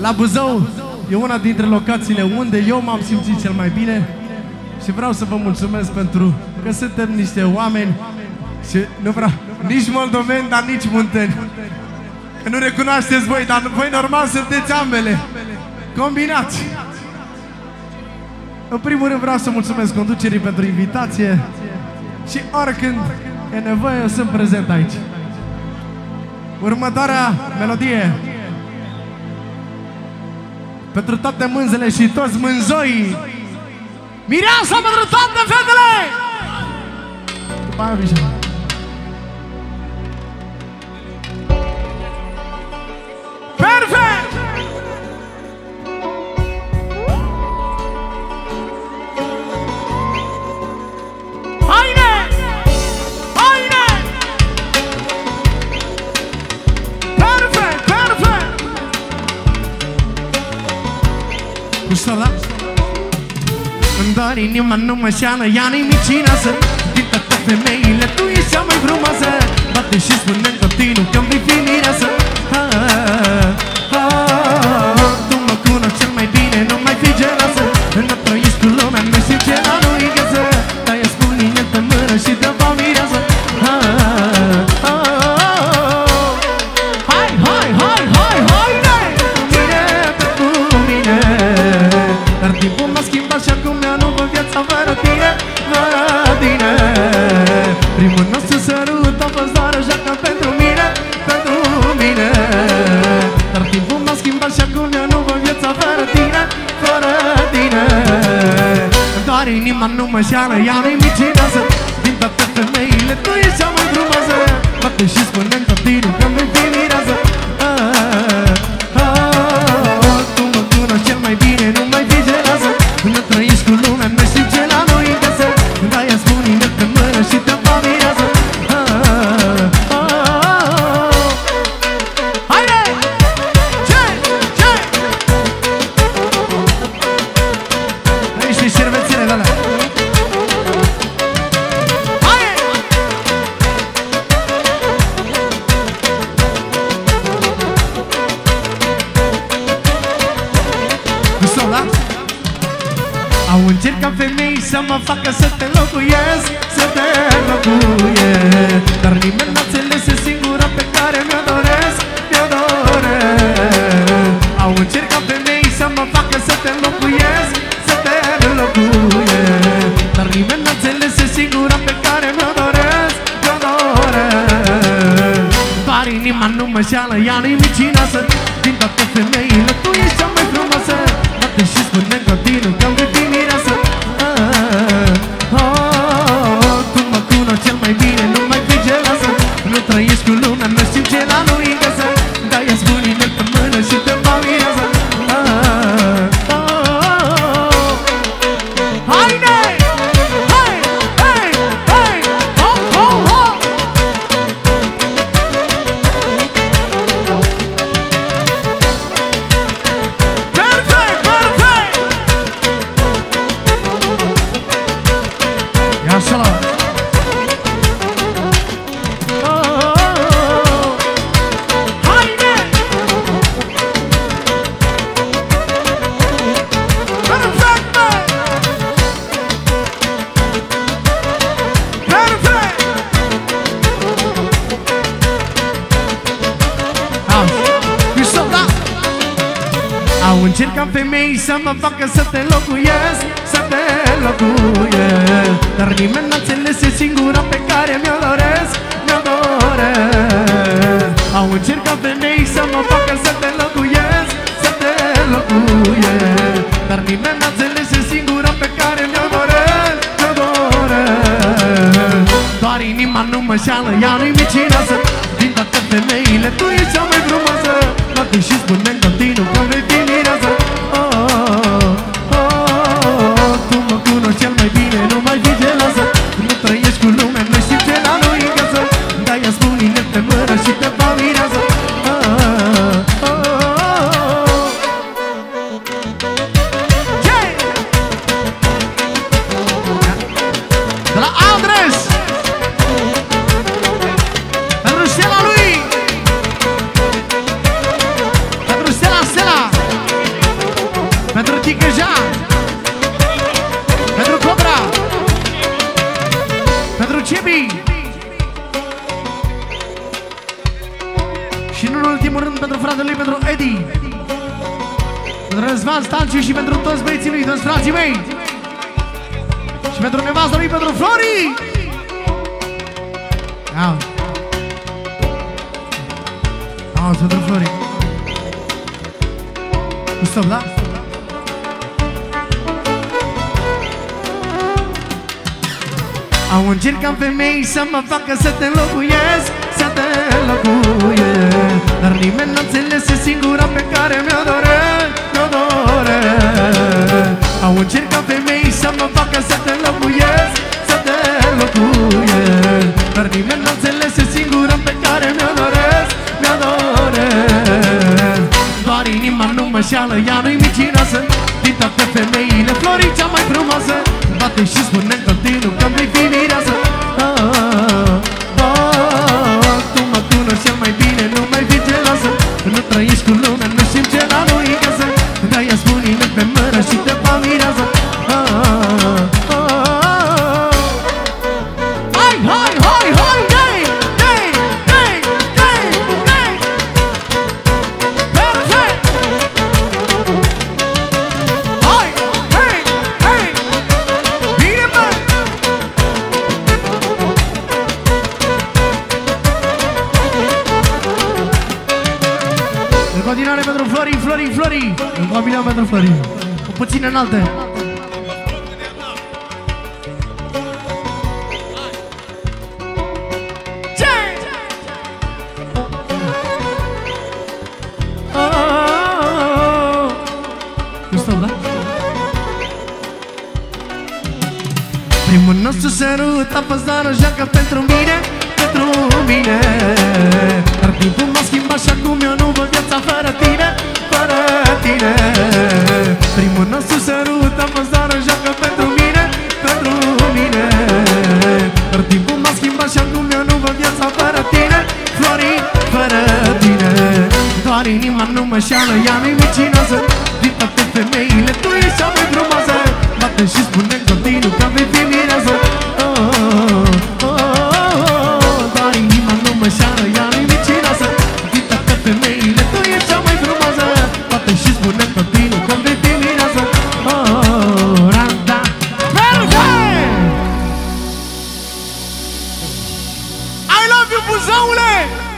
La Buzău e una dintre locațiile unde eu m-am simțit cel mai bine și vreau să vă mulțumesc pentru că suntem niște oameni și nu vreau nici moldoveni, dar nici munteni. Că nu recunoașteți voi, dar voi normal sunteți ambele combinați. În primul rând vreau să mulțumesc conducerii pentru invitație și oricând e nevoie eu sunt prezent aici. Următoarea melodie pentru toate mânzele și toți mânzoii. Mireasa pentru toate fetele! După aia Mișa. Perfect! Haide! Haide! Perfect! Perfect! Gustala? Îmi doar inima, nu mă șeală, ea nu-i micinasă. Din toate femeile, tu ești cea mai frumoasă. Bate și spune în continuu că-mi vei fi mireasă. Tu mă cunoști cel mai bine, nu mai fi geloasă. Nu trăiești cu lumea, nu știu ce la nu-i găsă. Dar eu spun ineltă mână și te-o mireasă. Hai, hai, hai, hai, hai, mine pentru mine. Dar timpul m-a schimbat și acum eu nu văd viața fără tine, fără tine. Primul nostru sărut a fost doar o joacă pentru mine, pentru mine. Dar timpul m-a schimbat și acum eu nu văd viața fără tine, fără tine. Doar inima nu mă șeală, ea nu-i micinasă. Din toate femeile tu ești cea mai frumoasă. Bate și spune în continuu că-mi vei fi mireasă. Tu mă cunoști cel mai bine, nu mai fi geloasă. Nu trăiești cu lumea, nu știu ce la nu-i găsă. De-aia spun inel pe mână și te fac mireasă. Haide! Ce? Ce? Aici și șervețele de alea. Haide! Gustau, da? Au încercat femei să mă facă să te locuiesc, să te locuiesc. Dar nimeni n-a înțeles, e singura pe care mi-o doresc, mi-o doresc. Au încercat femei să mă facă să te locuiesc, să te locuiesc. Dar nimeni n-a înțeles, e singura pe care mi-o doresc, mi-o doresc. Doar inima nu mă șeală, ea nu-i micinasă. Din toate femeile tu ești cea mai frumoasă. Bate și spune în continuu că-mi vei fi mireasă. Tu mă cunoști cel mai bine, nu mai fi geloasă. Nu trăiești cu lumea, nu știu ce la nu-i găsă. De-aia spun inel pe mână și te fac mireasă. Haide! Hai! Hai! Hai! Ho! Ho! Ho! Perfect! Perfect! Ia așa-la! Haide! Perfect! Perfect! Gustau, da? Au încercat femei să mă facă să te locuiesc, să te locuiesc. Dar nimeni n-a înțeles, e singura pe care mi-o doresc, mi-o doresc. Au încercat femei să mă facă să te locuiesc, să te locuiesc. Dar nimeni n-a înțeles, e singura pe care mi-o doresc, mi-o doresc. Doar inima nu mă șeală, ea nu-i micinasă. Din toate femeile tu ești cea mai frumoasă. Bate și spune în continuu că vei fi mireasă. Tu mă cunoști cel mai bine, nu mai fi geloasă. Nu trăiești cu lumea, nu știu ce la nu-i găsă. De-aia spun inel pe mână și te fac mireasă. Ce? De la Andres! Pentru Stella lui! Pentru Stella, Stella! pentru fratele lui, pentru Edi, pentru Răzvan Stanciu și pentru toți băieții lui, toți frații mei. Și pentru nevastă lui, pentru Flori. Auzi, pentru Flori. Cu stop, da? Au încercat femei să mă facă să te înlocuiesc, să te înlocuiesc, dar nimeni n-a înțeles singura pe care mi-o doresc, mi-o doresc. Au încercat femei să mă facă să te înlocuiesc, să te înlocuiesc, dar nimeni n-a înțeles singura pe care mi-o doresc, mi-o doresc. Doar inima nu mă șeală, ea nu-i micinoasă, din toate femeile Flori cea mai frumoasă. Bate și spune în continuu că vei fi mireasă. Tu mă cunoști cel mai bine, nu mai fi geloasă. Nu trăiești cu lumea, nu știm ce la noi în casă. De-aia spune-ne pe mără și te fac mireasă. Hai, hai, hai, hai, dai, dai, dai, dai, dai. Perfect. Hai, hai, hai. Bine, bă. În continuare pentru Flori, Flori, Flori. În familia pentru Flori. Cu puțin înalte. Primul nostru sărut a fost doar o joacă pentru mine, pentru mine. Dar timpul m-a schimbat și acum eu nu văd viața fără tine, fără tine. Primul nostru sărut a fost doar o joacă pentru mine, pentru mine. Dar timpul m-a schimbat și acum eu nu văd viața fără tine, Flori, fără tine. Doar inima nu mă șeală, ea nu-i micinoasă, din toate femeile tu ești cea mai frumoasă. Bate și spune în continuu că vei fi mireasă. Doar inima nu mă șeală, ea nu-i micinoasă, din toate femeile tu ești cea mai frumoasă. Bate și spune în continuu că vei fi mireasă. Randa. Perfect! I love you, Buzăule!